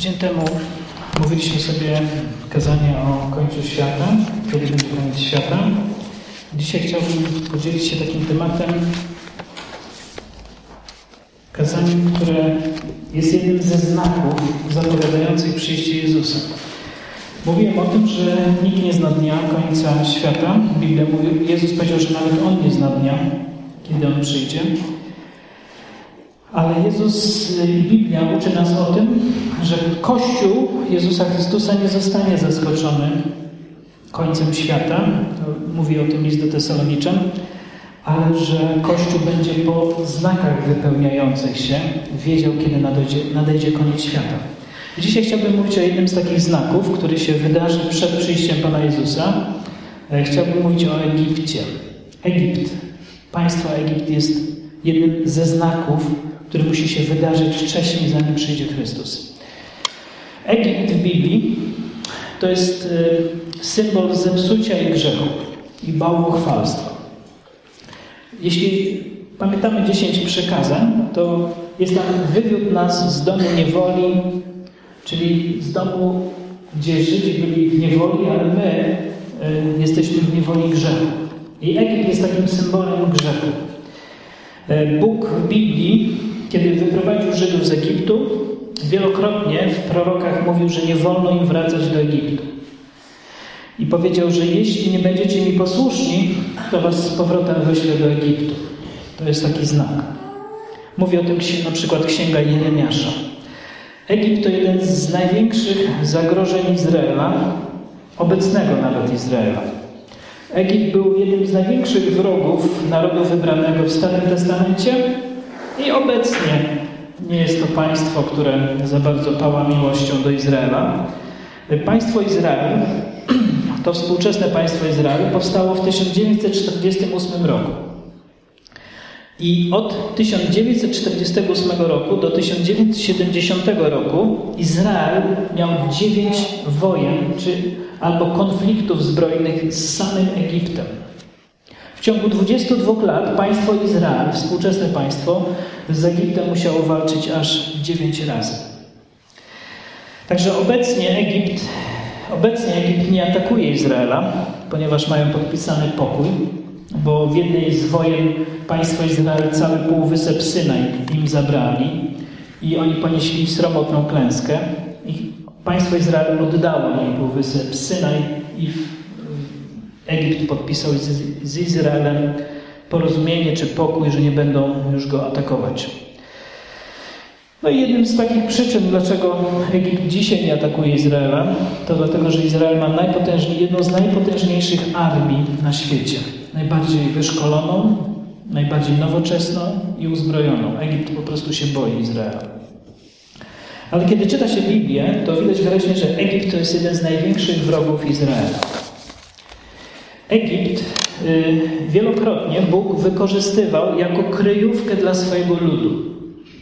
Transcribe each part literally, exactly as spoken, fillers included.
Tydzień temu mówiliśmy sobie kazanie o końcu świata, kiedy będzie koniec świata. Dzisiaj chciałbym podzielić się takim tematem, kazaniem, które jest jednym ze znaków zapowiadających przyjście Jezusa. Mówiłem o tym, że nikt nie zna dnia końca świata. Biblia mówi, Jezus powiedział, że nawet On nie zna dnia, kiedy On przyjdzie. Ale Jezus i Biblia uczy nas o tym, że Kościół Jezusa Chrystusa nie zostanie zaskoczony końcem świata. To mówi o tym list do Tesaloniczan. Ale że Kościół będzie po znakach wypełniających się wiedział, kiedy nadejdzie, nadejdzie koniec świata. I dzisiaj chciałbym mówić o jednym z takich znaków, który się wydarzy przed przyjściem Pana Jezusa. Chciałbym mówić o Egipcie. Egipt, państwo Egipt jest jednym ze znaków, który musi się wydarzyć wcześniej, zanim przyjdzie Chrystus. Egipt w Biblii to jest symbol zepsucia i grzechu i bałwochwalstwa. Jeśli pamiętamy dziesięć przykazań, to jest tam wywód nas z domu niewoli, czyli z domu, gdzie Żydzi byli w niewoli, ale my y, jesteśmy w niewoli grzechu. I Egipt jest takim symbolem grzechu. Bóg w Biblii, kiedy wyprowadził Żydów z Egiptu, wielokrotnie w prorokach mówił, że nie wolno im wracać do Egiptu. I powiedział, że jeśli nie będziecie mi posłuszni, to was z powrotem wyślę do Egiptu. To jest taki znak. Mówi o tym na przykład Księga Jeremiasza. Egipt to jeden z największych zagrożeń Izraela, obecnego nawet Izraela. Egipt był jednym z największych wrogów narodu wybranego w Starym Testamencie i obecnie nie jest to państwo, które za bardzo pała miłością do Izraela. Państwo Izrael, to współczesne państwo Izrael, powstało w tysiąc dziewięćset czterdziestym ósmym roku. I od tysiąc dziewięćset czterdziestego ósmego roku do tysiąc dziewięćset siedemdziesiątego roku Izrael miał dziewięć wojen, czy albo konfliktów zbrojnych z samym Egiptem. W ciągu dwudziestu dwóch lat państwo Izrael, współczesne państwo, z Egiptem musiało walczyć aż dziewięć razy. Także obecnie Egipt, obecnie Egipt nie atakuje Izraela, ponieważ mają podpisany pokój, bo w jednej z wojen państwo Izrael cały półwysep Synaj im zabrali i oni ponieśli sromotną klęskę. I państwo Izrael oddało im półwysep Synaj i Egipt podpisał z, z Izraelem porozumienie czy pokój, że nie będą już go atakować. No i jednym z takich przyczyn, dlaczego Egipt dzisiaj nie atakuje Izraela, to dlatego, że Izrael ma najpotężniej, jedną z najpotężniejszych armii na świecie. Najbardziej wyszkoloną, najbardziej nowoczesną i uzbrojoną. Egipt po prostu się boi Izraela. Ale kiedy czyta się Biblię, to widać wyraźnie, że Egipt to jest jeden z największych wrogów Izraela. Egipt y, wielokrotnie Bóg wykorzystywał jako kryjówkę dla swojego ludu.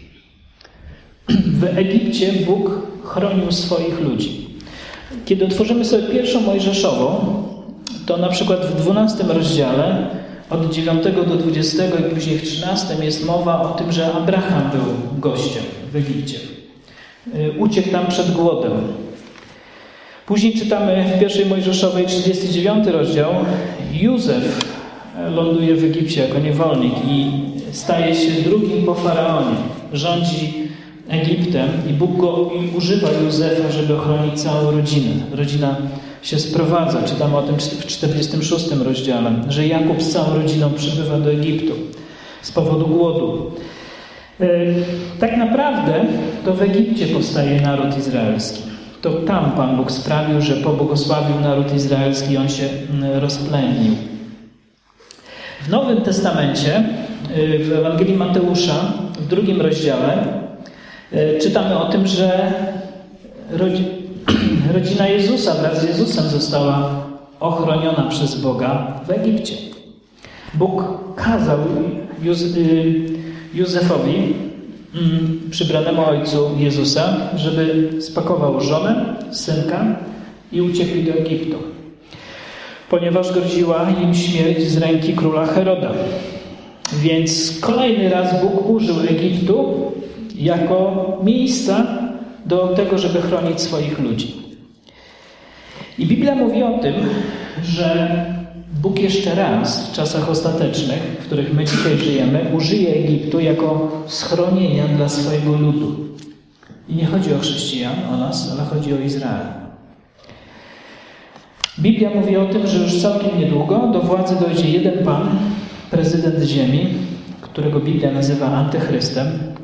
W Egipcie Bóg chronił swoich ludzi. Kiedy otworzymy sobie pierwszą Mojżeszową, to na przykład w dwunastym rozdziale od dziewiątego do dwudziestego i później w trzynastym jest mowa o tym, że Abraham był gościem w Egipcie. Uciekł tam przed głodem. Później czytamy w pierwszej Mojżeszowej trzydziesty dziewiąty rozdział. Józef ląduje w Egipcie jako niewolnik i staje się drugim po faraonie. Rządzi Egiptem i Bóg go i używa Józefa, żeby ochronić całą rodzinę. Rodzina się sprowadza. Czytamy o tym w czterdziestym szóstym rozdziale, że Jakub z całą rodziną przybywa do Egiptu z powodu głodu. Tak naprawdę to w Egipcie powstaje naród izraelski. To tam Pan Bóg sprawił, że pobłogosławił naród izraelski i on się rozplenił. W Nowym Testamencie, w Ewangelii Mateusza, w drugim rozdziale, czytamy o tym, że rodzina Jezusa wraz z Jezusem została ochroniona przez Boga w Egipcie. Bóg kazał Józefowi, przybranemu ojcu Jezusa, żeby spakował żonę, synka i uciekli do Egiptu, ponieważ groziła im śmierć z ręki króla Heroda. Więc kolejny raz Bóg użył Egiptu jako miejsca, do tego, żeby chronić swoich ludzi. I Biblia mówi o tym, że Bóg jeszcze raz w czasach ostatecznych, w których my dzisiaj żyjemy, użyje Egiptu jako schronienia dla swojego ludu. I nie chodzi o chrześcijan, o nas, ale chodzi o Izrael. Biblia mówi o tym, że już całkiem niedługo do władzy dojdzie jeden Pan, prezydent ziemi, którego Biblia nazywa antychrystem.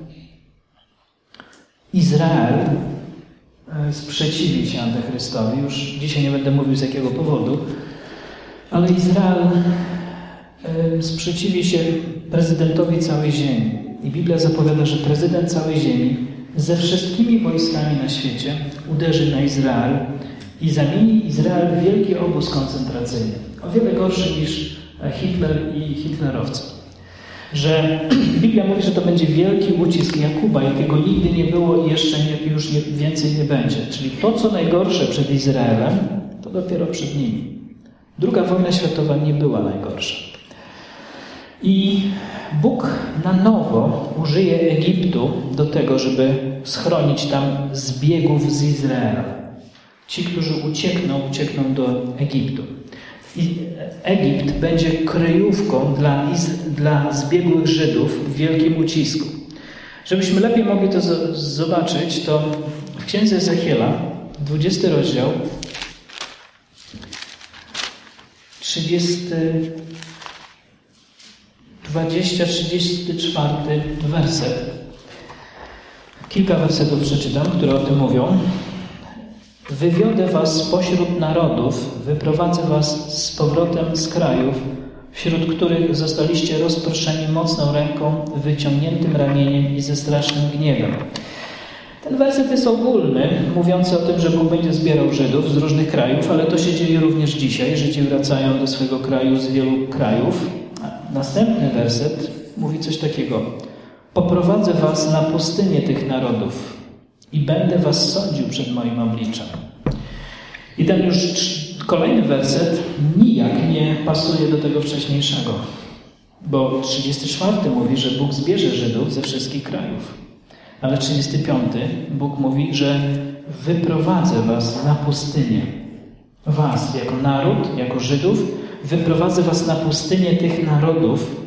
Izrael sprzeciwi się antychrystowi. Już dzisiaj nie będę mówił z jakiego powodu, ale Izrael sprzeciwi się prezydentowi całej ziemi. I Biblia zapowiada, że prezydent całej ziemi ze wszystkimi wojskami na świecie uderzy na Izrael i zamieni Izrael w wielki obóz koncentracyjny. O wiele gorszy niż Hitler i hitlerowcy. Że Biblia mówi, że to będzie wielki ucisk Jakuba, jakiego nigdy nie było i jeszcze nie, już nie, więcej nie będzie. Czyli to, co najgorsze przed Izraelem, to dopiero przed nimi. Druga wojna światowa nie była najgorsza. I Bóg na nowo użyje Egiptu do tego, żeby schronić tam zbiegów z Izraela. Ci, którzy uciekną, uciekną do Egiptu. I Egipt będzie kryjówką dla, dla zbiegłych Żydów w wielkim ucisku. Żebyśmy lepiej mogli to z- zobaczyć, to w Księdze Ezechiela, dwudziesty rozdział, trzydziesty, dwudziesty, trzydziesty czwarty werset. Kilka wersetów przeczytam, które o tym mówią. Wywiodę was spośród narodów, wyprowadzę was z powrotem z krajów, wśród których zostaliście rozproszeni mocną ręką, wyciągniętym ramieniem i ze strasznym gniewem. Ten werset jest ogólny, mówiący o tym, że Bóg będzie zbierał Żydów z różnych krajów, ale to się dzieje również dzisiaj. Żydzi wracają do swojego kraju z wielu krajów. A następny werset mówi coś takiego. Poprowadzę was na pustynię tych narodów i będę was sądził przed moim obliczem. I ten już kolejny werset nijak nie pasuje do tego wcześniejszego. Bo trzydziesty czwarty mówi, że Bóg zbierze Żydów ze wszystkich krajów. Ale trzydziesty piąty Bóg mówi, że wyprowadzę was na pustynię. Was jako naród, jako Żydów, wyprowadzę was na pustynię tych narodów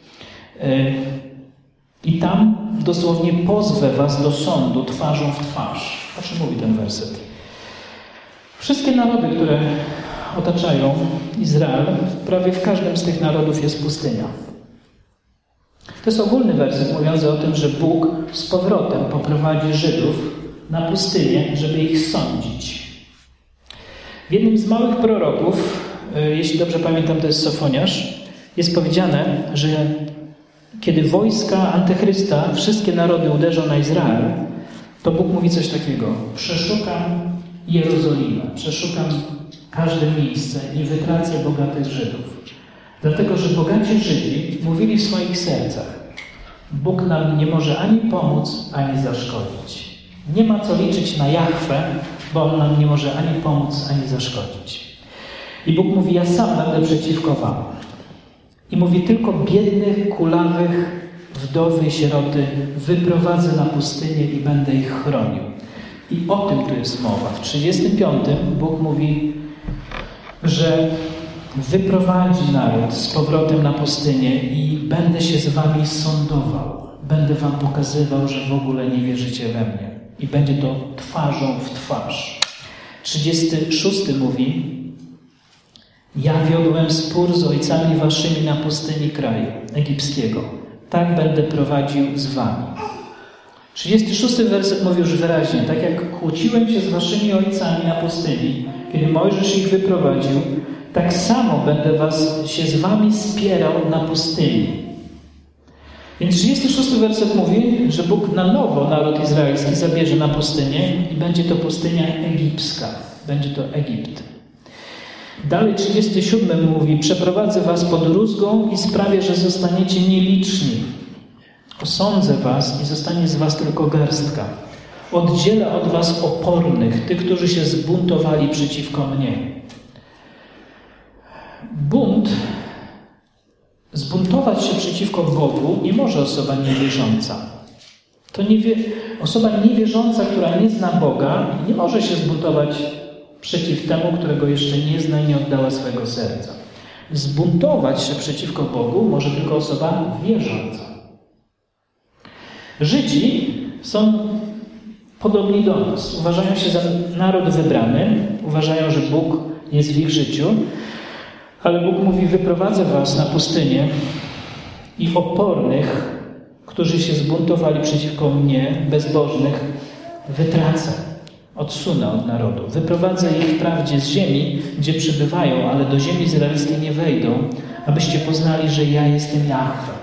i tam dosłownie pozwę was do sądu twarzą w twarz. O czym mówi ten werset? Wszystkie narody, które otaczają Izrael, prawie w każdym z tych narodów jest pustynia. To jest ogólny werset mówiący o tym, że Bóg z powrotem poprowadzi Żydów na pustynię, żeby ich sądzić. W jednym z małych proroków, jeśli dobrze pamiętam, to jest Sofoniarz, jest powiedziane, że kiedy wojska Antychrysta, wszystkie narody uderzą na Izrael, to Bóg mówi coś takiego. Przeszukam Jerozolimę, przeszukam każde miejsce i wytracę bogatych Żydów. Dlatego, że bogaci Żydzi mówili w swoich sercach, Bóg nam nie może ani pomóc, ani zaszkodzić. Nie ma co liczyć na Jahwe, bo On nam nie może ani pomóc, ani zaszkodzić. I Bóg mówi, ja sam będę przeciwko wam. I mówi, tylko biednych, kulawych, wdowy, sieroty wyprowadzę na pustynię i będę ich chronił. I o tym tu jest mowa. W trzydziestym piątym Bóg mówi, że wyprowadzi naród z powrotem na pustynię i będę się z wami sądował. Będę wam pokazywał, że w ogóle nie wierzycie we mnie. I będzie to twarzą w twarz. trzydziesty szósty mówi, ja wiodłem spór z ojcami waszymi na pustyni kraju egipskiego. Tak będę prowadził z wami. trzydziesty szósty werset mówi już wyraźnie, tak jak kłóciłem się z waszymi ojcami na pustyni, kiedy Mojżesz ich wyprowadził, tak samo będę was, się z wami spierał na pustyni. Więc trzydziesty szósty werset mówi, że Bóg na nowo naród izraelski zabierze na pustynię i będzie to pustynia egipska. Będzie to Egipt. Dalej trzydziesty siódmy mówi, przeprowadzę was pod rózgą i sprawię, że zostaniecie nieliczni. Osądzę was i zostanie z was tylko garstka. Oddzielę od was opornych, tych, którzy się zbuntowali przeciwko mnie. Bunt, zbuntować się przeciwko Bogu nie może osoba niewierząca. To nie wie, osoba niewierząca, która nie zna Boga, nie może się zbuntować przeciw temu, którego jeszcze nie zna i nie oddała swojego serca. Zbuntować się przeciwko Bogu może tylko osoba wierząca. Żydzi są podobni do nas. Uważają się za naród wybrany, uważają, że Bóg jest w ich życiu, ale Bóg mówi: wyprowadzę was na pustynię i opornych, którzy się zbuntowali przeciwko mnie, bezbożnych, wytracę, odsunę od narodu. Wyprowadzę ich wprawdzie z ziemi, gdzie przybywają, ale do ziemi izraelskiej nie wejdą, abyście poznali, że ja jestem Jahwe.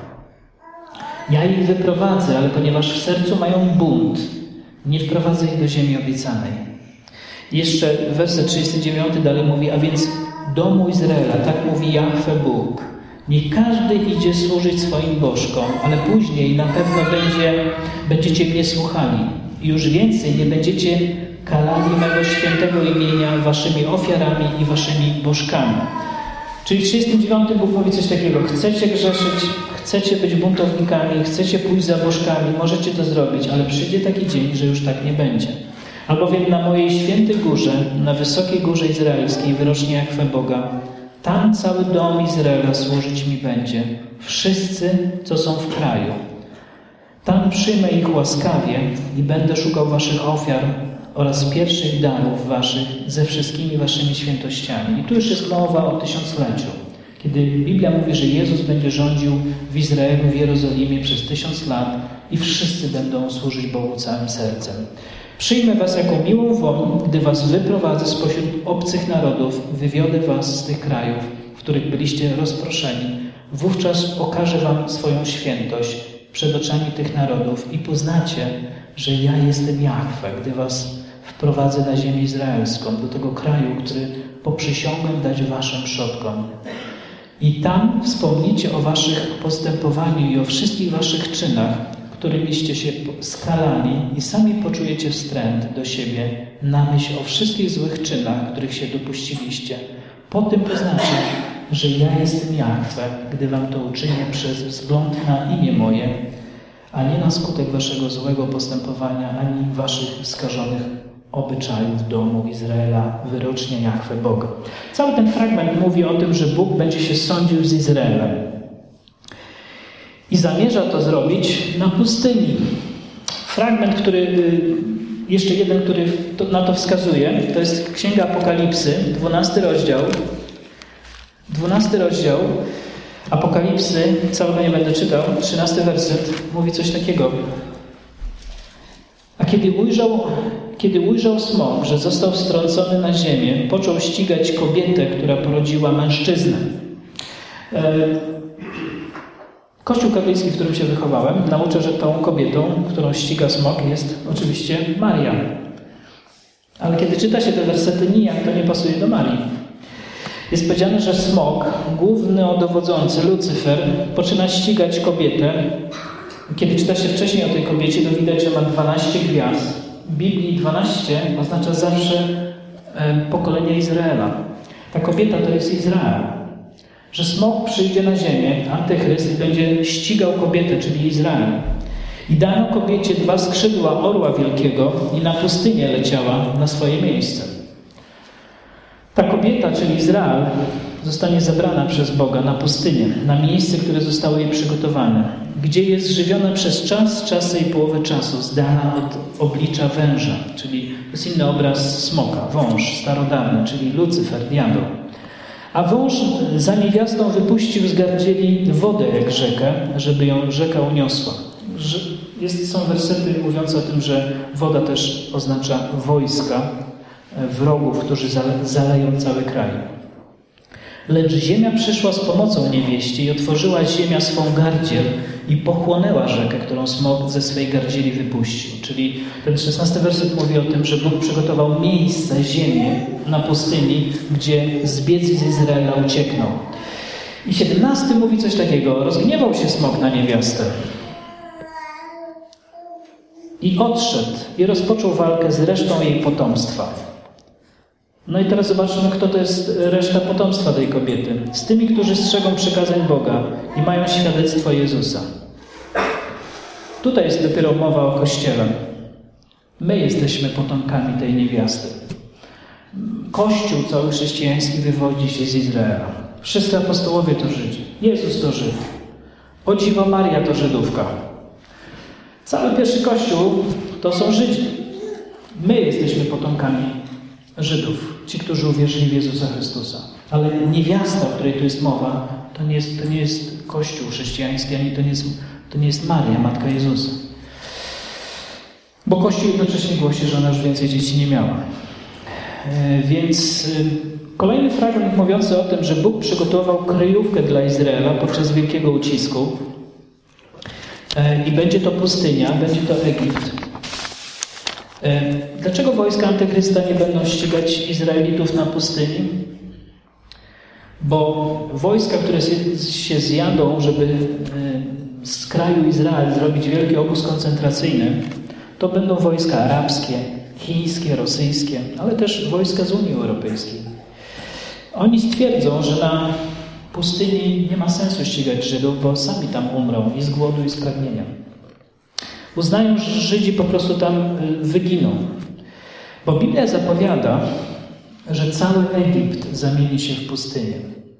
Ja ich wyprowadzę, ale ponieważ w sercu mają bunt, nie wprowadzę ich do ziemi obiecanej. Jeszcze werset trzydziesty dziewiąty dalej mówi: a więc domu Izraela, tak mówi Jahwe Bóg, niech każdy idzie służyć swoim bożkom, ale później na pewno będzie, będziecie mnie słuchali i już więcej nie będziecie kalali mego świętego imienia waszymi ofiarami i waszymi bożkami. Czyli w trzydziestym dziewiątym Bóg mówi coś takiego: chcecie grzeszyć, chcecie być buntownikami, chcecie pójść za bożkami, możecie to zrobić, ale przyjdzie taki dzień, że już tak nie będzie. Albowiem na mojej świętej górze, na wysokiej górze izraelskiej wyrocznie Jahwe Boga, tam cały dom Izraela służyć mi będzie, wszyscy, co są w kraju. Tam przyjmę ich łaskawie i będę szukał waszych ofiar oraz pierwszych darów waszych ze wszystkimi waszymi świętościami. I tu już jest mowa o tysiącleciu, kiedy Biblia mówi, że Jezus będzie rządził w Izraelu, w Jerozolimie przez tysiąc lat i wszyscy będą służyć Bogu całym sercem. Przyjmę was jako miłą woń, gdy was wyprowadzę spośród obcych narodów, wywiodę was z tych krajów, w których byliście rozproszeni. Wówczas okażę wam swoją świętość przed oczami tych narodów i poznacie, że ja jestem Jahwe, gdy was wprowadzę na ziemię izraelską, do tego kraju, który poprzysiągłem dać waszym przodkom. I tam wspomnicie o waszych postępowaniu i o wszystkich waszych czynach, którymiście się skalali i sami poczujecie wstręt do siebie na myśl o wszystkich złych czynach, których się dopuściliście. Po tym poznacie, że ja jestem Jahwe, gdy wam to uczynię przez wzgląd na imię moje, a nie na skutek waszego złego postępowania, ani waszych skażonych obyczajów domu Izraela, wyrocznie Jahwe Boga. Cały ten fragment mówi o tym, że Bóg będzie się sądził z Izraelem. I zamierza to zrobić na pustyni. Fragment, który, jeszcze jeden, który na to wskazuje, to jest Księga Apokalipsy, dwunasty rozdział. Dwunasty rozdział Apokalipsy, całego nie będę czytał, trzynasty werset, mówi coś takiego. A kiedy ujrzał, kiedy ujrzał smok, że został wstrącony na ziemię, począł ścigać kobietę, która porodziła mężczyznę. Kościół katolicki, w którym się wychowałem, naucza, że tą kobietą, którą ściga smok, jest oczywiście Maria. Ale kiedy czyta się te wersety, nijak to nie pasuje do Marii. Jest powiedziane, że smok, główny dowodzący, Lucyfer, poczyna ścigać kobietę. Kiedy czyta się wcześniej o tej kobiecie, to widać, że ma dwanaście gwiazd. W Biblii dwanaście oznacza zawsze pokolenie Izraela. Ta kobieta to jest Izrael. Że smok przyjdzie na ziemię, Antychryst, i będzie ścigał kobietę, czyli Izrael. I dano kobiecie dwa skrzydła orła wielkiego i na pustynię leciała na swoje miejsce. Ta kobieta, czyli Izrael, zostanie zabrana przez Boga na pustynię, na miejsce, które zostało jej przygotowane, gdzie jest żywiona przez czas, czasy i połowę czasu, z dala od oblicza węża, czyli to jest inny obraz smoka, wąż starodawny, czyli Lucyfer, diabeł. A wąż za niewiastą wypuścił z gardzieli wodę jak rzekę, żeby ją rzeka uniosła. Jest, są wersety mówiące o tym, że woda też oznacza wojska wrogów, którzy zaleją cały kraj. Lecz ziemia przyszła z pomocą niewieści i otworzyła ziemia swą gardziel i pochłonęła rzekę, którą smok ze swej gardzieli wypuścił. Czyli ten szesnasty werset mówi o tym, że Bóg przygotował miejsce, ziemię na pustyni, gdzie zbieg z Izraela ucieknął. I siedemnasty mówi coś takiego. Rozgniewał się smok na niewiastę i odszedł i rozpoczął walkę z resztą jej potomstwa. No i teraz zobaczmy, kto to jest reszta potomstwa tej kobiety. Z tymi, którzy strzegą przykazań Boga i mają świadectwo Jezusa. Tutaj jest dopiero mowa o Kościele. My jesteśmy potomkami tej niewiasty. Kościół cały chrześcijański wywodzi się z Izraela. Wszyscy apostołowie to Żydzi. Jezus to Żyd. O dziwo Maria to Żydówka. Cały pierwszy Kościół to są Żydzi. My jesteśmy potomkami Żydów. Ci, którzy uwierzyli w Jezusa Chrystusa. Ale niewiasta, o której tu jest mowa, to nie jest, to nie jest Kościół chrześcijański, ani to nie jest, to nie jest Maria, Matka Jezusa. Bo Kościół jednocześnie głosi, że ona już więcej dzieci nie miała. Więc kolejny fragment mówiący o tym, że Bóg przygotował kryjówkę dla Izraela podczas wielkiego ucisku. I będzie to pustynia, będzie to Egipt. Dlaczego wojska Antychrysta nie będą ścigać Izraelitów na pustyni? Bo wojska, które się zjadą, żeby z kraju Izrael zrobić wielki obóz koncentracyjny, to będą wojska arabskie, chińskie, rosyjskie, ale też wojska z Unii Europejskiej. Oni stwierdzą, że na pustyni nie ma sensu ścigać Żydów, bo sami tam umrą i z głodu, i z pragnienia. Uznają, że Żydzi po prostu tam wyginą. Bo Biblia zapowiada, że cały Egipt zamieni się w pustynię.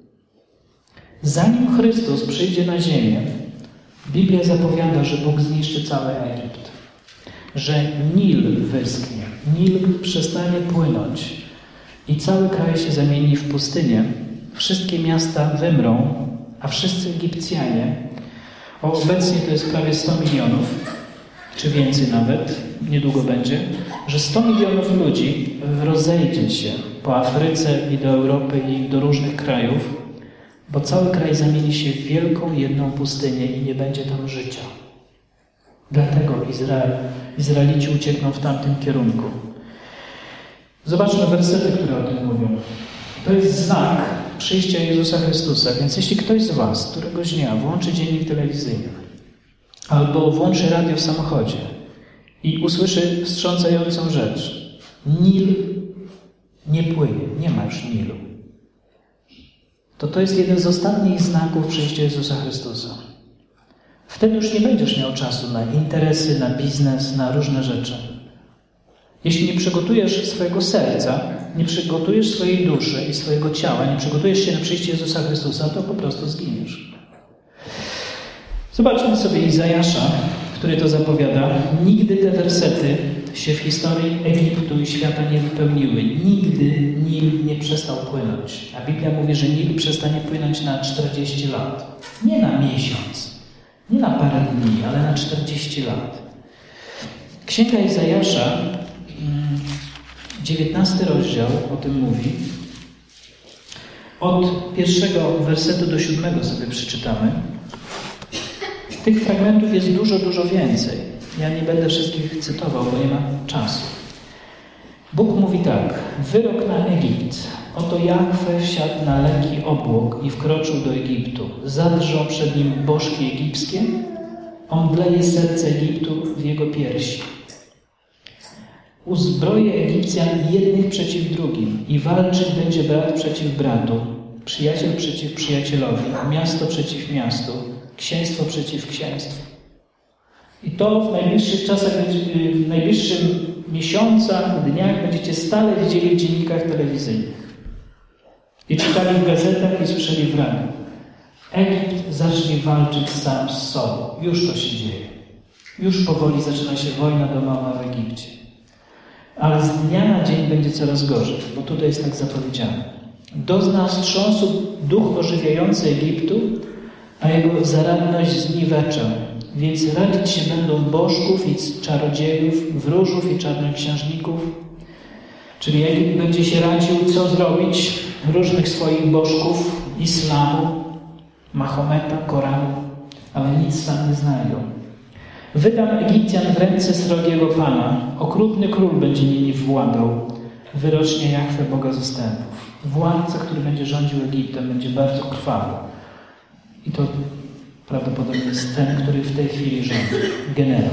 Zanim Chrystus przyjdzie na ziemię, Biblia zapowiada, że Bóg zniszczy cały Egipt. Że Nil wyschnie, Nil przestanie płynąć i cały kraj się zamieni w pustynię. Wszystkie miasta wymrą, a wszyscy Egipcjanie, obecnie to jest prawie sto milionów, czy więcej nawet, niedługo będzie, że sto milionów ludzi rozejdzie się po Afryce i do Europy i do różnych krajów, bo cały kraj zamieni się w wielką, jedną pustynię i nie będzie tam życia. Dlatego Izrael, Izraelici uciekną w tamtym kierunku. Zobaczmy wersety, które o tym mówią. To jest znak przyjścia Jezusa Chrystusa, więc jeśli ktoś z was któregoś dnia włączy dziennik telewizyjny albo włączy radio w samochodzie i usłyszy wstrząsającą rzecz. Nil nie płynie, nie ma już Nilu. To to jest jeden z ostatnich znaków przyjścia Jezusa Chrystusa. Wtedy już nie będziesz miał czasu na interesy, na biznes, na różne rzeczy. Jeśli nie przygotujesz swojego serca, nie przygotujesz swojej duszy i swojego ciała, nie przygotujesz się na przyjście Jezusa Chrystusa, to po prostu zginiesz. Zobaczmy sobie Izajasza, który to zapowiada. Nigdy te wersety się w historii Egiptu i świata nie wypełniły. Nigdy Nil nie przestał płynąć. A Biblia mówi, że Nil przestanie płynąć na czterdzieści lat. Nie na miesiąc, nie na parę dni, ale na czterdzieści lat. Księga Izajasza, dziewiętnasty rozdział o tym mówi. Od pierwszego wersetu do siódmego sobie przeczytamy. Tych fragmentów jest dużo, dużo więcej. Ja nie będę wszystkich cytował, bo nie ma czasu. Bóg mówi tak. Wyrok na Egipt. Oto Jahwe wsiadł na lekki obłok i wkroczył do Egiptu. Zadrżą przed nim bożki egipskie. On bleje serce Egiptu w jego piersi. Uzbroje Egipcjan jednych przeciw drugim i walczyć będzie brat przeciw bratu, przyjaciel przeciw przyjacielowi, miasto przeciw miastu, księstwo przeciw księstwu. I to w najbliższych czasach, w najbliższych miesiącach, dniach będziecie stale widzieli w dziennikach telewizyjnych. I czytali w gazetach i słyszeli w radiu. Egipt zacznie walczyć sam z sobą. Już to się dzieje. Już powoli zaczyna się wojna domowa w Egipcie. Ale z dnia na dzień będzie coraz gorzej, bo tutaj jest tak zapowiedziane. Dozna wstrząsu duch ożywiający Egiptu, a jego zaradność zniweczę. Więc radzić się będą bożków i czarodziejów, wróżów i czarnoksiężników. Czyli Egipt będzie się radził, co zrobić, różnych swoich bożków, islamu, Mahometa, Koranu, ale nic tam nie znajdą. Wydam Egipcjan w ręce srogiego Pana. Okrutny król będzie nimi władał. Wyrocznie Jahwe Boga zastępów. Władca, który będzie rządził Egiptem, będzie bardzo krwawy. I to prawdopodobnie jest ten, który w tej chwili rządzi. Generał.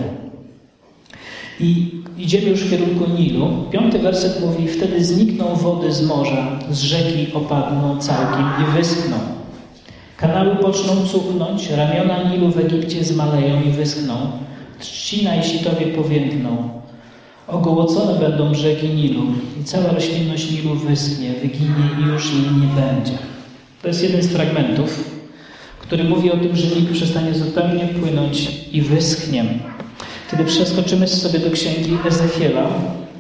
I idziemy już w kierunku Nilu. Piąty werset mówi: wtedy znikną wody z morza, z rzeki opadną całkiem i wyschną. Kanały poczną cuchnąć, ramiona Nilu w Egipcie zmaleją i wyschną. Trzcina i sitowie powiędną. Ogołocone będą brzegi Nilu i cała roślinność Nilu wyschnie, wyginie i już jej nie będzie. To jest jeden z fragmentów, który mówi o tym, że Nil przestanie zupełnie płynąć i wyschnie. Kiedy przeskoczymy sobie do księgi Ezechiela,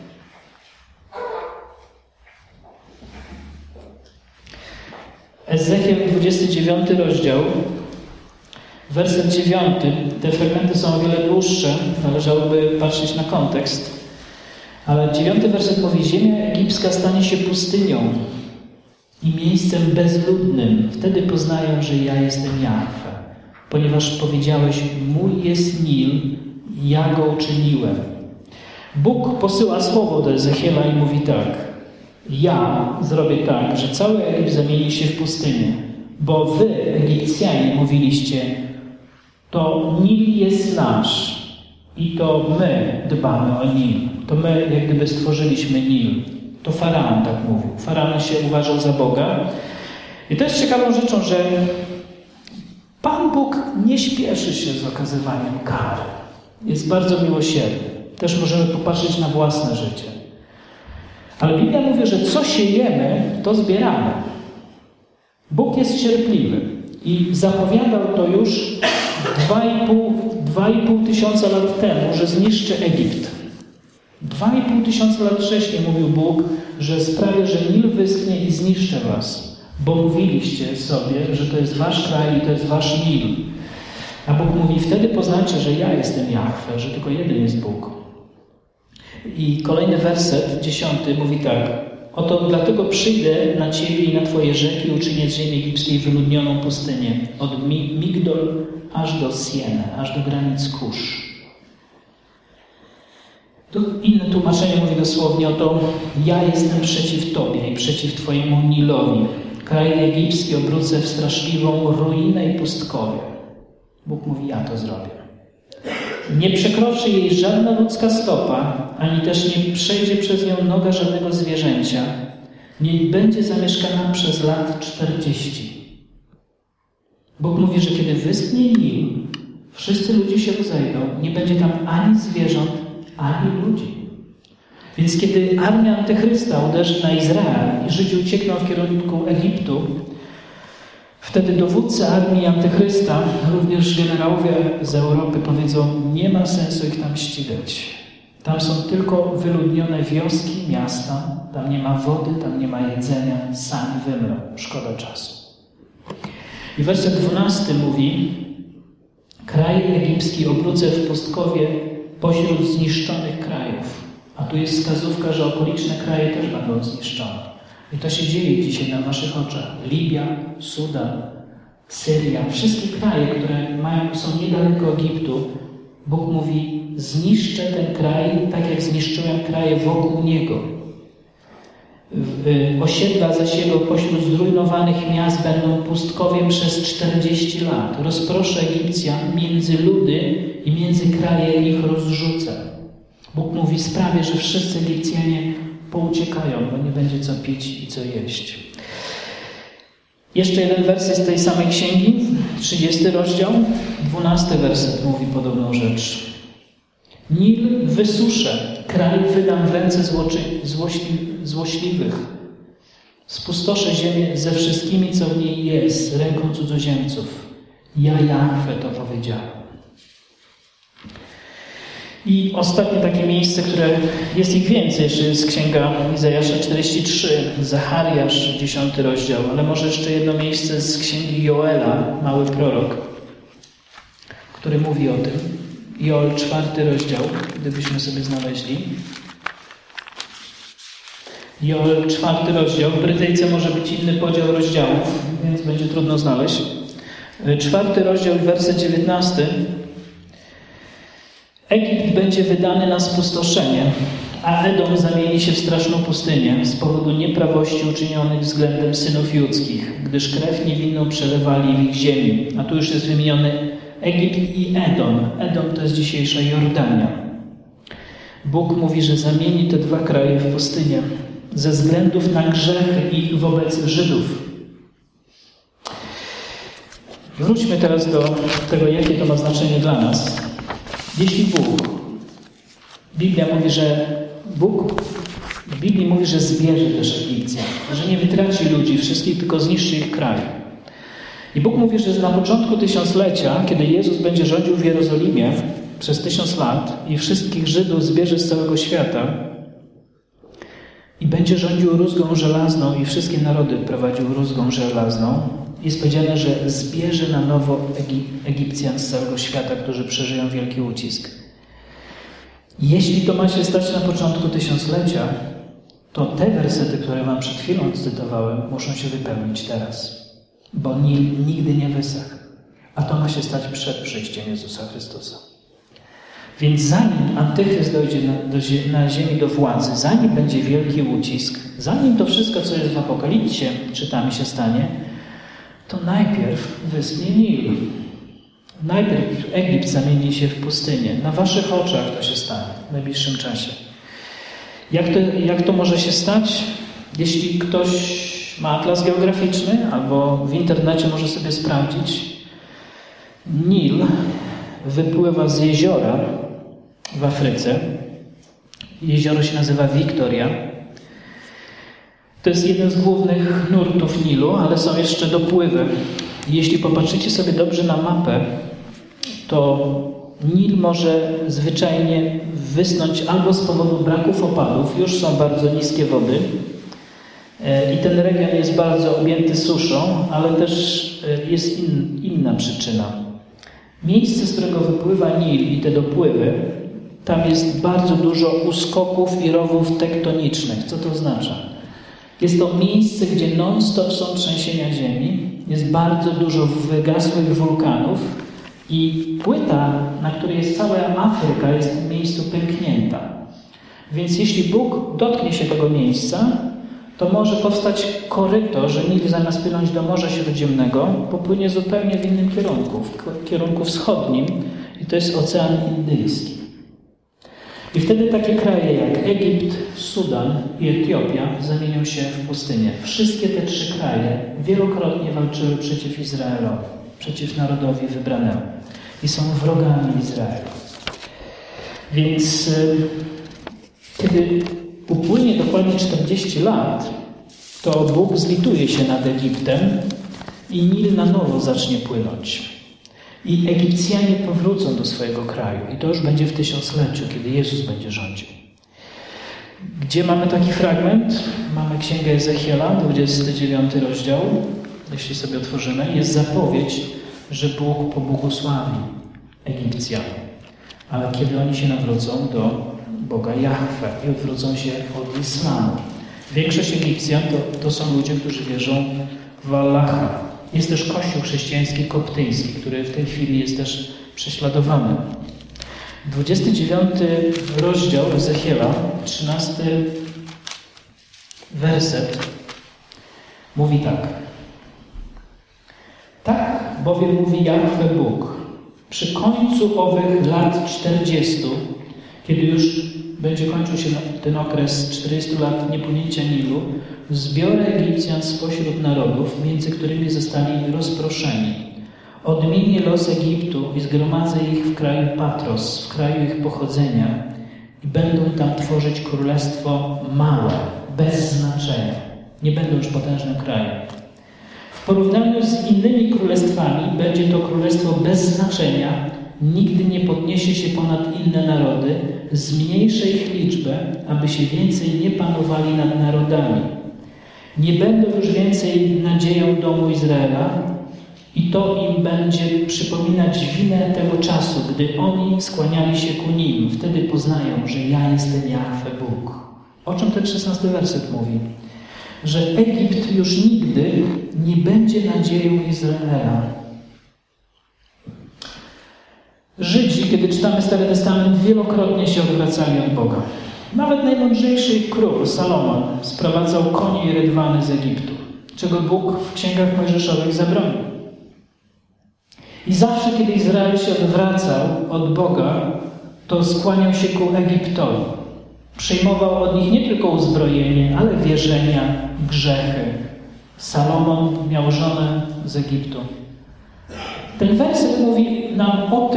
Ezechiel, dwudziesty dziewiąty rozdział, werset dziewiąty. Te fragmenty są o wiele dłuższe, należałoby patrzeć na kontekst. Ale dziewiąty werset mówi: ziemia egipska stanie się pustynią i miejscem bezludnym. Wtedy poznają, że ja jestem Jahwe. Ponieważ powiedziałeś, mój jest Nil, ja go uczyniłem. Bóg posyła słowo do Ezechiela i mówi tak: ja zrobię tak, że cały Egipt zamieni się w pustynię, bo wy, Egipcjanie, mówiliście, to Nil jest nasz i to my dbamy o Nil. To my jak gdyby stworzyliśmy Nil. To Faraon tak mówił. Faraon się uważał za Boga. I to jest ciekawą rzeczą, że Pan Bóg nie śpieszy się z okazywaniem kar. Jest bardzo miłosierny. Też możemy popatrzeć na własne życie. Ale Biblia mówi, że co siejemy, to zbieramy. Bóg jest cierpliwy i zapowiadał to już dwa i pół tysiąca lat temu, że zniszczy Egipt. Dwa i pół tysiąca lat wcześniej mówił Bóg, że sprawię, że Nil wyschnie i zniszczę was, bo mówiliście sobie, że to jest wasz kraj i to jest wasz Nil. A Bóg mówi, wtedy poznacie, że ja jestem Jahwe, że tylko jeden jest Bóg. I kolejny werset, dziesiąty, mówi tak: oto dlatego przyjdę na ciebie i na twoje rzeki, uczynię z ziemi egipskiej wyludnioną pustynię, od Migdol aż do Sieny, aż do granic Kusz. Tu inne tłumaczenie mówi dosłownie: oto ja jestem przeciw tobie i przeciw twojemu Nilowi. Kraj egipski obrócę w straszliwą ruinę i pustkowie. Bóg mówi, ja to zrobię. Nie przekroczy jej żadna ludzka stopa, ani też nie przejdzie przez nią noga żadnego zwierzęcia. Nie będzie zamieszkana przez lat czterdzieści. Bóg mówi, że kiedy wyschnie Nil, wszyscy ludzie się rozejdą. Nie będzie tam ani zwierząt, ani ludzi. Więc kiedy armia Antychrysta uderzy na Izrael i Żydzi uciekną w kierunku Egiptu, wtedy dowódcy armii Antychrysta, również generałowie z Europy, powiedzą, nie ma sensu ich tam ścigać. Tam są tylko wyludnione wioski, miasta, tam nie ma wody, tam nie ma jedzenia, sami wymrą. Szkoda czasu. I werset dwunasty mówi, kraj egipski obrócę w pustkowie pośród zniszczonych krajów. A tu jest wskazówka, że okoliczne kraje też będą zniszczone. I to się dzieje dzisiaj na waszych oczach. Libia, Sudan, Syria, wszystkie kraje, które mają, są niedaleko Egiptu, Bóg mówi, zniszczę ten kraj, tak jak zniszczyłem kraje wokół niego. Osiedla zaś jego pośród zrujnowanych miast będą pustkowiem przez czterdzieści lat. Rozproszę Egipcjan między ludy i między kraje ich rozrzucę. Bóg mówi, sprawię, że wszyscy Egipcjanie pouciekają, bo nie będzie co pić i co jeść. Jeszcze jeden werset z tej samej księgi, trzydziesty rozdział, dwunasty werset mówi podobną rzecz. Nil wysuszę, kraj wydam w ręce złoczy, złośli, złośliwych. Spustoszę ziemię ze wszystkimi, co w niej jest, ręką cudzoziemców. Ja, Jahwe, to powiedziałem. I ostatnie takie miejsce, które jest ich więcej, jeszcze jest księga Izajasza czterdzieści trzy, Zachariasz, dziesiąty rozdział, ale może jeszcze jedno miejsce z księgi Joela, mały prorok, który mówi o tym. Joel, czwarty rozdział, gdybyśmy sobie znaleźli. Joel, czwarty rozdział. W Brytyjce może być inny podział rozdziałów, więc będzie trudno znaleźć. Czwarty rozdział, werset dziewiętnasty. Egipt będzie wydany na spustoszenie, a Edom zamieni się w straszną pustynię z powodu nieprawości uczynionych względem synów judzkich, gdyż krew niewinną przelewali w ich ziemi. A tu już jest wymieniony Egipt i Edom. Edom to jest dzisiejsza Jordania. Bóg mówi, że zamieni te dwa kraje w pustynię ze względów na grzechy ich wobec Żydów. Wróćmy teraz do tego, jakie to ma znaczenie dla nas. Jeśli Bóg, Biblia mówi, że Bóg w Biblii mówi, że zbierze też Egipcjan, że nie wytraci ludzi wszystkich, tylko zniszczy ich kraj. I Bóg mówi, że na początku tysiąclecia, kiedy Jezus będzie rządził w Jerozolimie przez tysiąc lat i wszystkich Żydów zbierze z całego świata i będzie rządził rózgą żelazną i wszystkie narody prowadził rózgą żelazną, jest powiedziane, że zbierze na nowo Egipcjan z całego świata, którzy przeżyją wielki ucisk. Jeśli to ma się stać na początku tysiąclecia, to te wersety, które wam przed chwilą cytowałem, muszą się wypełnić teraz. Bo Nil nigdy nie wysechł. A to ma się stać przed przyjściem Jezusa Chrystusa. Więc zanim Antychryst dojdzie na, do, na ziemi do władzy, zanim będzie wielki ucisk, zanim to wszystko, co jest w Apokalipsie, czytamy, się stanie, to najpierw wyschnie Nil. Najpierw Egipt zamieni się w pustynię. Na waszych oczach to się stanie w najbliższym czasie. Jak to, jak to może się stać? Jeśli ktoś ma atlas geograficzny albo w internecie może sobie sprawdzić, Nil wypływa z jeziora w Afryce. Jezioro się nazywa Wiktoria. To jest jeden z głównych nurtów Nilu, ale są jeszcze dopływy. Jeśli popatrzycie sobie dobrze na mapę, to Nil może zwyczajnie wysnąć albo z powodu braków opadów, już są bardzo niskie wody i ten region jest bardzo objęty suszą, ale też jest in, inna przyczyna. Miejsce, z którego wypływa Nil i te dopływy, tam jest bardzo dużo uskoków i rowów tektonicznych. Co to oznacza? Jest to miejsce, gdzie non-stop są trzęsienia ziemi, jest bardzo dużo wygasłych wulkanów i płyta, na której jest cała Afryka, jest w tym miejscu pęknięta. Więc jeśli Bóg dotknie się tego miejsca, to może powstać koryto, że Nil zamiast płynąć do Morza Śródziemnego, popłynie zupełnie w innym kierunku, w kierunku wschodnim i to jest Ocean Indyjski. I wtedy takie kraje jak Egipt, Sudan i Etiopia zamienią się w pustynię. Wszystkie te trzy kraje wielokrotnie walczyły przeciw Izraelowi, przeciw narodowi wybranemu i są wrogami Izraela. Więc kiedy upłynie dokładnie czterdzieści lat, to Bóg zlituje się nad Egiptem i Nil na nowo zacznie płynąć. I Egipcjanie powrócą do swojego kraju. I to już będzie w tysiącleciu, kiedy Jezus będzie rządził. Gdzie mamy taki fragment? Mamy Księgę Ezechiela, dwudziesty dziewiąty rozdział. Jeśli sobie otworzymy, jest zapowiedź, że Bóg pobłogosławi Egipcjan. Ale kiedy oni się nawrócą do Boga Jahwe i odwrócą się od islamu. Większość Egipcjan to, to są ludzie, którzy wierzą w Allaha. Jest też kościół chrześcijański koptyjski, który w tej chwili jest też prześladowany. dwudziesty dziewiąty rozdział Ezechiela, trzynasty werset mówi tak. Tak bowiem mówi Jahwe Bóg, przy końcu owych lat czterdziestu, kiedy już będzie kończył się ten okres czterdziestu lat niepłynięcia Nilu, zbiorę Egipcjan spośród narodów, między którymi zostali rozproszeni. Odmienię los Egiptu i zgromadzę ich w kraju Patros, w kraju ich pochodzenia i będą tam tworzyć królestwo małe, bez znaczenia. Nie będą już potężnym krajem. W porównaniu z innymi królestwami będzie to królestwo bez znaczenia, nigdy nie podniesie się ponad inne narody, zmniejszy ich liczbę, aby się więcej nie panowali nad narodami. Nie będą już więcej nadzieją domu Izraela i to im będzie przypominać winę tego czasu, gdy oni skłaniali się ku nim. Wtedy poznają, że ja jestem Jahwe Bóg. O czym ten szesnasty werset mówi? Że Egipt już nigdy nie będzie nadzieją Izraela. Żydzi, kiedy czytamy Stary Testament, wielokrotnie się odwracali od Boga. Nawet najmądrzejszy król, Salomon, sprowadzał konie i rydwany z Egiptu, czego Bóg w księgach mojżeszowych zabronił. I zawsze, kiedy Izrael się odwracał od Boga, to skłaniał się ku Egiptowi. Przyjmował od nich nie tylko uzbrojenie, ale wierzenia, grzechy. Salomon miał żonę z Egiptu. Ten werset mówi nam o tym,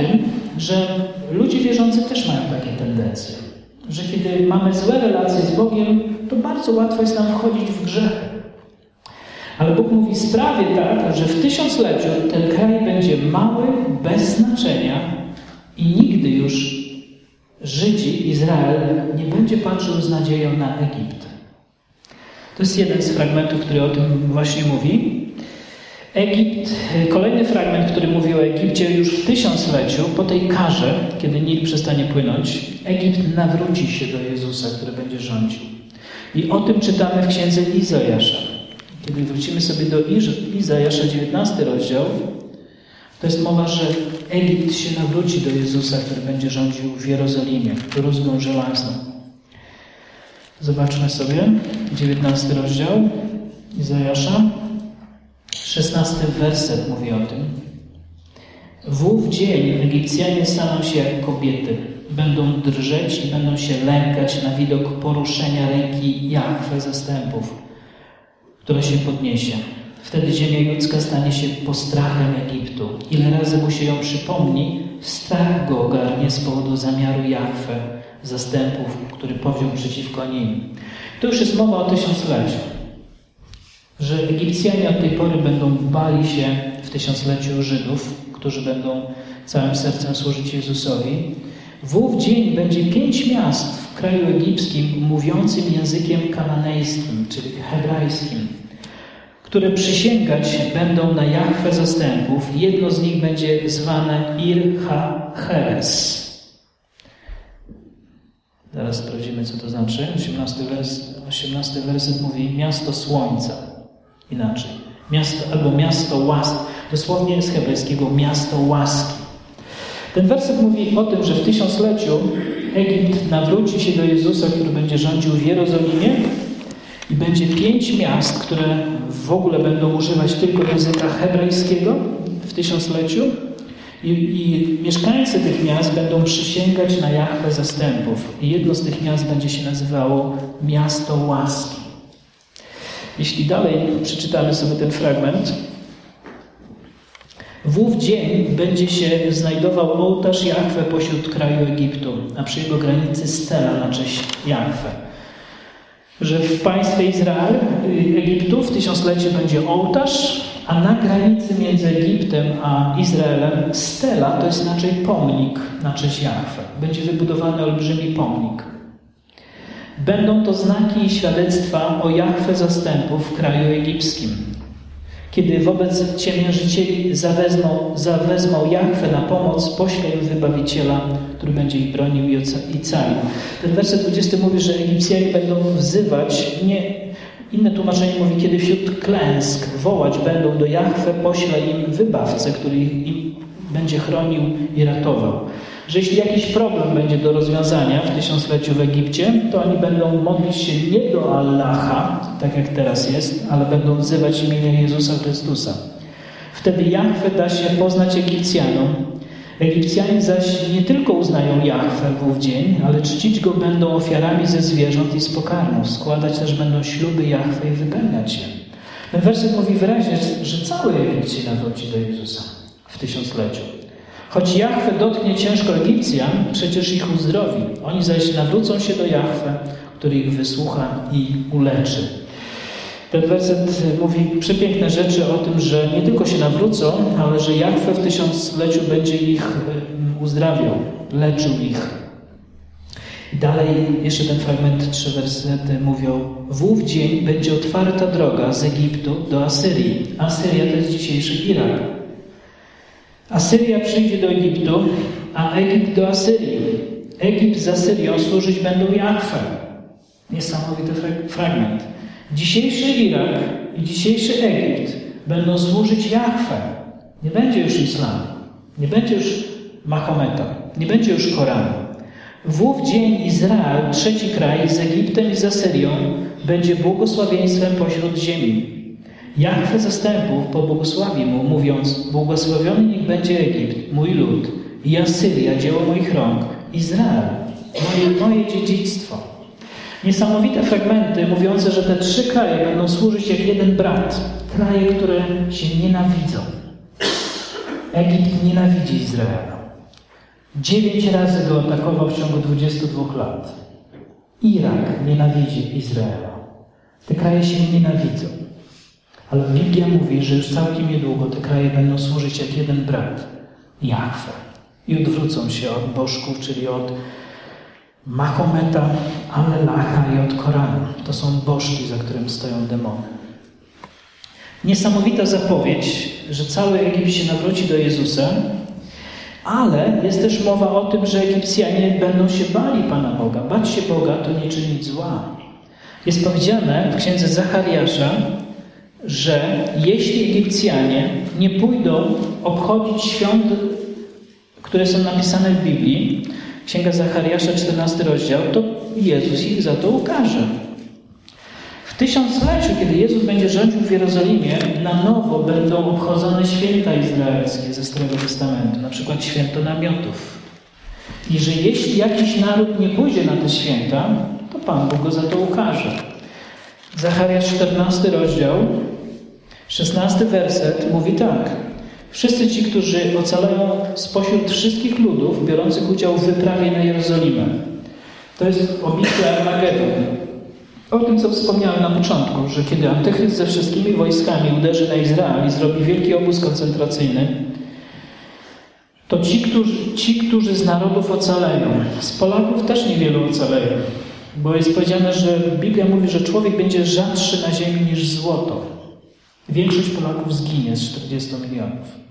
że ludzie wierzący też mają takie tendencje. Że kiedy mamy złe relacje z Bogiem, to bardzo łatwo jest nam wchodzić w grzechy. Ale Bóg mówi, sprawię tak, że w tysiącleciu ten kraj będzie mały, bez znaczenia i nigdy już Żydzi, Izrael nie będzie patrzył z nadzieją na Egipt. To jest jeden z fragmentów, który o tym właśnie mówi. Egipt, kolejny fragment, który mówi o Egipcie już w tysiącleciu, po tej karze, kiedy Nil przestanie płynąć, Egipt nawróci się do Jezusa, który będzie rządził. I o tym czytamy w księdze Izajasza. Kiedy wrócimy sobie do Izajasza, dziewiętnasty rozdział, to jest mowa, że Egipt się nawróci do Jezusa, który będzie rządził w Jerozolimie, rózgą żelazną. Zobaczmy sobie dziewiętnasty rozdział Izajasza. szesnasty werset mówi o tym. W ów dzień Egipcjanie staną się jak kobiety. Będą drżeć i będą się lękać na widok poruszenia ręki Jahwe zastępów, która się podniesie. Wtedy ziemia ludzka stanie się postrachem Egiptu. Ile razy mu się ją przypomni, strach go ogarnie z powodu zamiaru Jahwe zastępów, który powziął przeciwko nim. To już jest mowa o tysiącleciu. Że Egipcjanie od tej pory będą bali się w tysiącleciu Żydów, którzy będą całym sercem służyć Jezusowi. W ów dzień będzie pięć miast w kraju egipskim mówiącym językiem kananejskim, czyli hebrajskim, które przysięgać będą na Jahwe zastępów. Jedno z nich będzie zwane Ir-ha-Heres. Zaraz sprawdzimy, co to znaczy. osiemnasty, wers, osiemnasty werset mówi miasto słońca. Inaczej. Miasto, albo miasto łaski. Dosłownie z hebrajskiego miasto łaski. Ten werset mówi o tym, że w tysiącleciu Egipt nawróci się do Jezusa, który będzie rządził w Jerozolimie i będzie pięć miast, które w ogóle będą używać tylko języka hebrajskiego w tysiącleciu i, i mieszkańcy tych miast będą przysięgać na Jahwe zastępów. I jedno z tych miast będzie się nazywało miasto łaski. Jeśli dalej przeczytamy sobie ten fragment, w ów dzień będzie się znajdował ołtarz Jahwe pośród kraju Egiptu, a przy jego granicy stela na cześć Jahwe. Że w państwie Izrael, Egiptu w tysiąclecie będzie ołtarz, a na granicy między Egiptem a Izraelem stela, to jest inaczej pomnik na cześć Jahwe. Będzie wybudowany olbrzymi pomnik. Będą to znaki i świadectwa o Jahwe zastępów w kraju egipskim. Kiedy wobec ciemiężycieli zawezmą, zawezmą Jahwe na pomoc, pośle im wybawiciela, który będzie ich bronił i calił. Ten werset dwudziesty mówi, że Egipcjanie będą wzywać, nie, inne tłumaczenie mówi, kiedy wśród klęsk wołać będą do Jahwe, pośle im wybawcę, który im będzie chronił i ratował. Że jeśli jakiś problem będzie do rozwiązania w tysiącleciu w Egipcie, to oni będą modlić się nie do Allaha, tak jak teraz jest, ale będą wzywać imienia Jezusa Chrystusa. Wtedy Jahwe da się poznać Egipcjanom. Egipcjanie zaś nie tylko uznają Jahwe w ów dzień, ale czcić go będą ofiarami ze zwierząt i z pokarmów. Składać też będą śluby Jahwe i wypełniać je. Ten werset mówi wyraźnie, że cały Egipt się nawróci do Jezusa w tysiącleciu. Choć Jahwe dotknie ciężko Egipcjan, przecież ich uzdrowi. Oni zaś nawrócą się do Jahwe, który ich wysłucha i uleczy. Ten werset mówi przepiękne rzeczy o tym, że nie tylko się nawrócą, ale że Jahwe w tysiącleciu będzie ich uzdrawiał, leczył ich. I dalej jeszcze ten fragment, trzy wersety mówią: w ów dzień będzie otwarta droga z Egiptu do Asyrii. Asyria to jest dzisiejszy Irak. Asyria przyjdzie do Egiptu, a Egipt do Asyrii. Egipt z Asyrią służyć będą Jahwe. Niesamowity fragment. Dzisiejszy Irak i dzisiejszy Egipt będą służyć Jahwe. Nie będzie już islamu, nie będzie już Mahometa, nie będzie już Koranu. W ów dzień Izrael, trzeci kraj z Egiptem i z Asyrią, będzie błogosławieństwem pośród ziemi. Jahwe zastępów pobłogosławi mu, mówiąc: błogosławiony niech będzie Egipt, mój lud, i Asyria, dzieło moich rąk, Izrael, moje, moje dziedzictwo. Niesamowite fragmenty mówiące, że te trzy kraje będą służyć jak jeden brat. Kraje, które się nienawidzą. Egipt nienawidzi Izraela. Dziewięć razy go atakował w ciągu dwudziestu dwóch lat. Irak nienawidzi Izraela. Te kraje się nienawidzą. Ale Biblia mówi, że już całkiem niedługo te kraje będą służyć jak jeden brat, Jahwe. I odwrócą się od bożków, czyli od Mahometa, Allelaha i od Koranu. To są bożki, za którym stoją demony. Niesamowita zapowiedź, że cały Egipt się nawróci do Jezusa, ale jest też mowa o tym, że Egipcjanie będą się bali Pana Boga. Bać się Boga to nie czynić zła. Jest powiedziane w księdze Zachariasza, że jeśli Egipcjanie nie pójdą obchodzić świąt, które są napisane w Biblii, księga Zachariasza, czternasty rozdział, to Jezus ich za to ukarze. W tysiącleciu, kiedy Jezus będzie rządził w Jerozolimie, na nowo będą obchodzone święta izraelskie ze Starego Testamentu, na przykład święto namiotów. I że jeśli jakiś naród nie pójdzie na te święta, to Pan Bóg go za to ukarze. Zachariasz, czternasty rozdział, szesnasty werset mówi tak. Wszyscy ci, którzy ocalają spośród wszystkich ludów biorących udział w wyprawie na Jerozolimę. To jest oblicza Armagedon. O tym, co wspomniałem na początku, że kiedy Antychryst ze wszystkimi wojskami uderzy na Izrael i zrobi wielki obóz koncentracyjny, to ci którzy, ci, którzy z narodów ocaleją, z Polaków też niewielu ocaleją, bo jest powiedziane, że Biblia mówi, że człowiek będzie rzadszy na ziemi niż złoto. Większość Polaków zginie z czterdziestu milionów.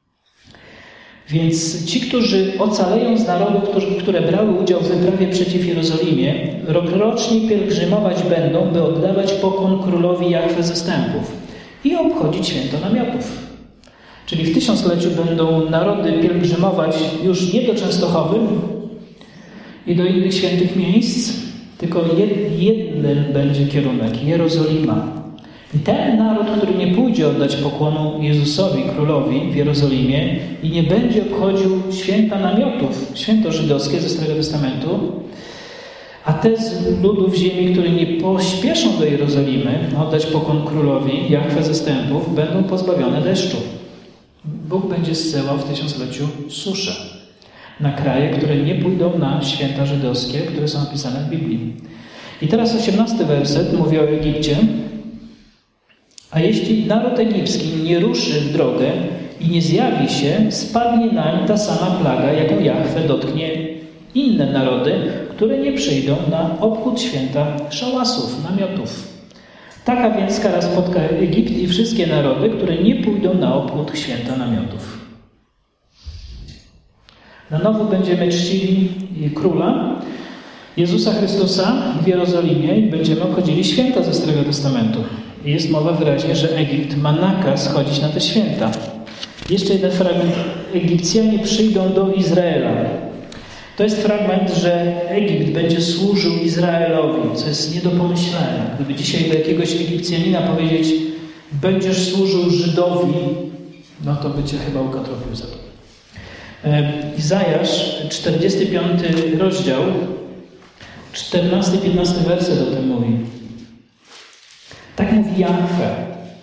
Więc ci, którzy ocaleją z narodów, które brały udział w wyprawie przeciw Jerozolimie, rokrocznie pielgrzymować będą, by oddawać pokłon królowi Jahwe zastępów i obchodzić święto namiotów. Czyli w tysiącleciu będą narody pielgrzymować już nie do Częstochowy i do innych świętych miejsc, tylko jeden będzie kierunek, Jerozolima. I ten naród, który nie pójdzie oddać pokłonu Jezusowi, królowi w Jerozolimie i nie będzie obchodził święta namiotów, święto żydowskie ze Starego Testamentu, a te z ludów ziemi, które nie pośpieszą do Jerozolimy oddać pokłon królowi, Jahwe zastępów, będą pozbawione deszczu. Bóg będzie zsyłał w tysiącleciu suszę na kraje, które nie pójdą na święta żydowskie, które są opisane w Biblii. I teraz osiemnasty werset mówi o Egipcie. A jeśli naród egipski nie ruszy w drogę i nie zjawi się, spadnie nań ta sama plaga, jaką Jahwe dotknie inne narody, które nie przyjdą na obchód święta szałasów, namiotów. Taka więc kara spotka Egipt i wszystkie narody, które nie pójdą na obchód święta namiotów. Na nowo będziemy czcili króla Jezusa Chrystusa w Jerozolimie i będziemy obchodzili święta ze Starego Testamentu. Jest mowa wyraźnie, że Egipt ma nakaz chodzić na te święta. Jeszcze jeden fragment. Egipcjanie przyjdą do Izraela. To jest fragment, że Egipt będzie służył Izraelowi, co jest nie do pomyślenia. Gdyby dzisiaj do jakiegoś Egipcjanina powiedzieć, będziesz służył Żydowi, no to by cię chyba ukatropił za to. Izajasz, czterdziesty piąty rozdział, czternasty piętnasty werset o tym mówi. Tak mówi Jahwe.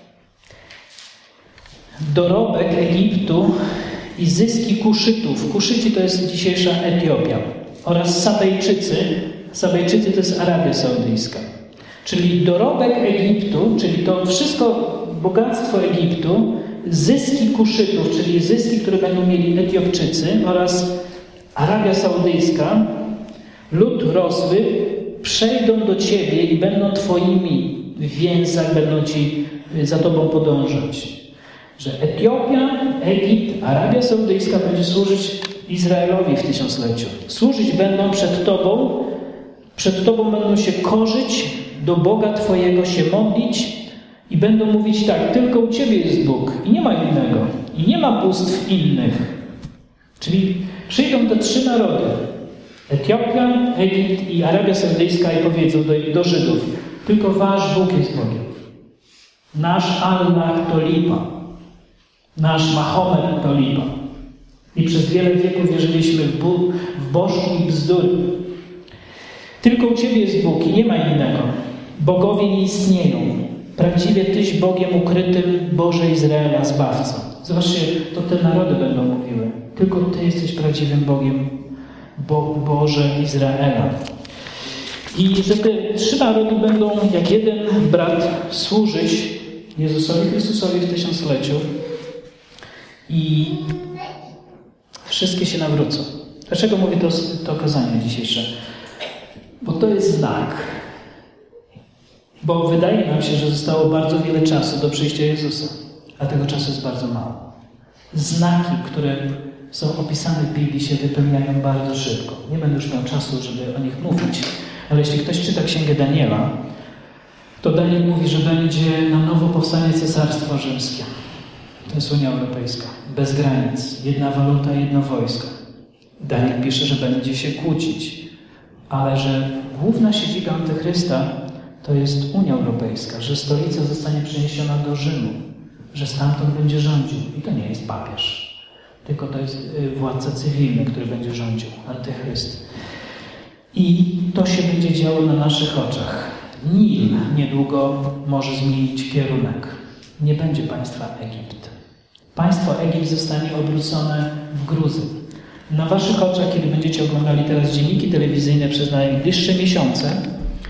Dorobek Egiptu i zyski Kuszytów. Kuszyci to jest dzisiejsza Etiopia. Oraz Sabejczycy. Sabejczycy to jest Arabia Saudyjska. Czyli dorobek Egiptu, czyli to wszystko bogactwo Egiptu, zyski Kuszytów, czyli zyski, które będą mieli Etiopczycy oraz Arabia Saudyjska, lud rosły, przejdą do Ciebie i będą Twoimi w więzach, będą Ci za Tobą podążać. Że Etiopia, Egipt, Arabia Saudyjska będzie służyć Izraelowi w tysiącleciu. Służyć będą przed Tobą, przed Tobą będą się korzyć, do Boga Twojego się modlić i będą mówić tak, tylko u Ciebie jest Bóg i nie ma innego. I nie ma bóstw innych. Czyli przyjdą te trzy narody. Etiopia, Egipt i Arabia Saudyjska i powiedzą do, do Żydów, tylko Wasz Bóg jest Bogiem. Nasz Allah to lipa. Nasz Mahomet to lipa. I przez wiele wieków wierzyliśmy w, Bóg, w bożki i bzdury. Tylko u Ciebie jest Bóg i nie ma innego. Bogowie nie istnieją. Prawdziwie Tyś Bogiem ukrytym, Boże Izraela, Zbawca. Zobaczcie, to te narody będą mówiły. Tylko Ty jesteś prawdziwym Bogiem, Bo, Boże Izraela. I że te trzy narody będą jak jeden brat służyć Jezusowi Chrystusowi w tysiącleciu i wszystkie się nawrócą. Dlaczego mówię to, to kazanie dzisiejsze? Bo to jest znak. Bo wydaje nam się, że zostało bardzo wiele czasu do przyjścia Jezusa, a tego czasu jest bardzo mało. Znaki, które są opisane w Biblii, się wypełniają bardzo szybko. Nie będę już miał czasu, żeby o nich mówić, ale jeśli ktoś czyta Księgę Daniela, to Daniel mówi, że będzie na nowo powstanie Cesarstwo Rzymskie. To jest Unia Europejska. Bez granic. Jedna waluta, jedno wojsko. Daniel pisze, że będzie się kłócić, ale że główna siedziba Antychrysta to jest Unia Europejska, że stolica zostanie przeniesiona do Rzymu, że stamtąd będzie rządził. I to nie jest papież, tylko to jest władca cywilny, który będzie rządził, Antychryst. I to się będzie działo na naszych oczach. Nil niedługo może zmienić kierunek. Nie będzie państwa Egipt. Państwo Egipt zostanie obrócone w Gruzję. Na waszych oczach, kiedy będziecie oglądali teraz dzienniki telewizyjne przez najbliższe miesiące,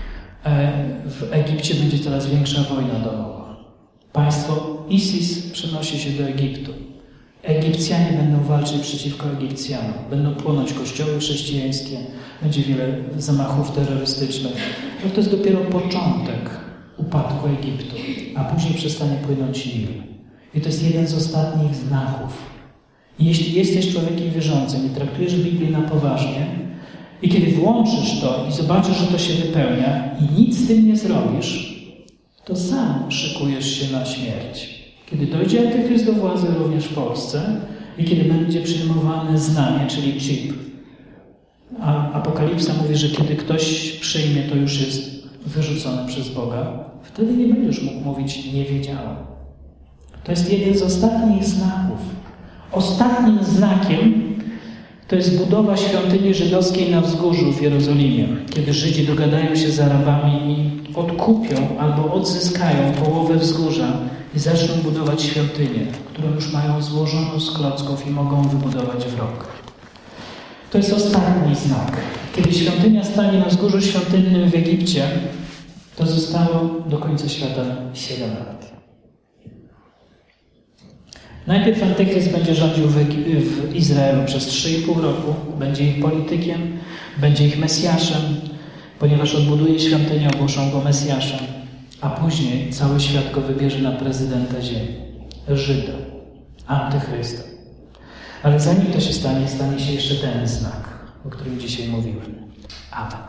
w Egipcie będzie coraz większa wojna domowa. Państwo ISIS przenosi się do Egiptu. Egipcjanie będą walczyć przeciwko Egipcjanom. Będą płonąć kościoły chrześcijańskie. Będzie wiele zamachów terrorystycznych. No to jest dopiero początek upadku Egiptu, a później przestanie płynąć Nil. I to jest jeden z ostatnich znaków. Jeśli jesteś człowiekiem wierzącym i traktujesz Biblię na poważnie i kiedy włączysz to i zobaczysz, że to się wypełnia i nic z tym nie zrobisz, to sam szykujesz się na śmierć. Kiedy dojdzie Antychryst do władzy również w Polsce i kiedy będzie przyjmowane znamie, czyli chip, a Apokalipsa mówi, że kiedy ktoś przyjmie, to już jest wyrzucony przez Boga, wtedy nie będziesz mógł mówić nie wiedziałem. To jest jeden z ostatnich znaków. Ostatnim znakiem to jest budowa świątyni żydowskiej na wzgórzu w Jerozolimie. Kiedy Żydzi dogadają się z Arabami i odkupią albo odzyskają połowę wzgórza i zaczną budować świątynię, którą już mają złożoną z klocków i mogą wybudować w rok. To jest ostatni znak. Kiedy świątynia stanie na wzgórzu świątynnym w Egipcie, to zostało do końca świata siedem lat. Najpierw Antychryst będzie rządził w, w Izraelu przez trzy i pół roku. Będzie ich politykiem, będzie ich Mesjaszem, ponieważ odbuduje świątynię, ogłoszą go Mesjaszem, a później cały świat go wybierze na prezydenta ziemi. Żyda, Antychrysta. Ale zanim to się stanie, stanie się jeszcze ten znak, o którym dzisiaj mówiłem. Amen.